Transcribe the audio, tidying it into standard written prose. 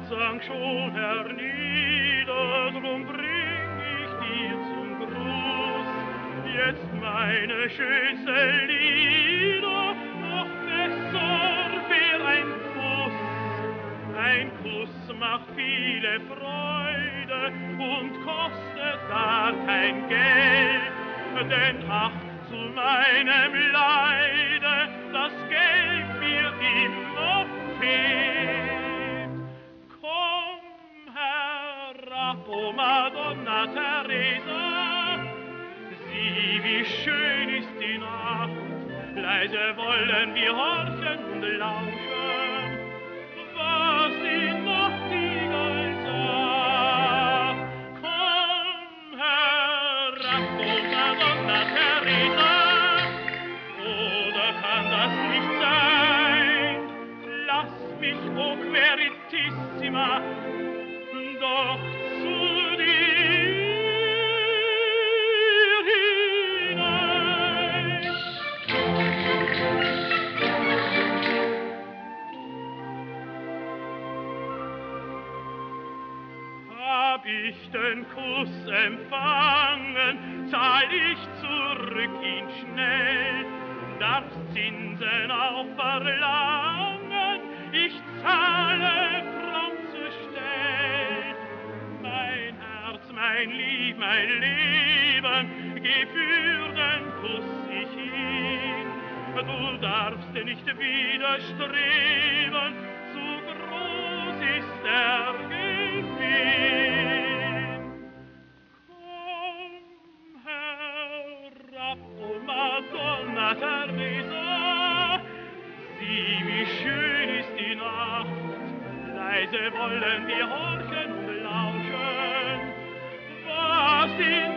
sank schon hernieder, drum bring ich dir zum Gruß jetzt meine schönste Lieder, noch besser wär ein Kuss macht viele Freude und kostet gar kein Geld, denn ach, zu meinem Leide, das Geld mir immer fehlt. Komm herab, o Madonna Teresa, sieh, wie schön ist die Nacht, leise wollen wir horchen und lauschen, was die Nachtigall sagt. Komm herab, o Madonna Teresa, oder kann das nicht sein? Lass mich, o Queritissima, doch zu dir hinein. Hab ich den Kuss empfangen, zahl ich zurück ihn schnell, darf Zinsen auch verlangen, ich zahle prompt zur Stell. Mein Herz, mein Lieb, mein Leben, geh für den Kuss ich hin, du darfst nicht widerstreben, zu groß ist der Gewinn. Komm herab, o Madonna Teresa, sieh, wie schön ist die Nacht, leise wollen wir horchen und lauschen, was die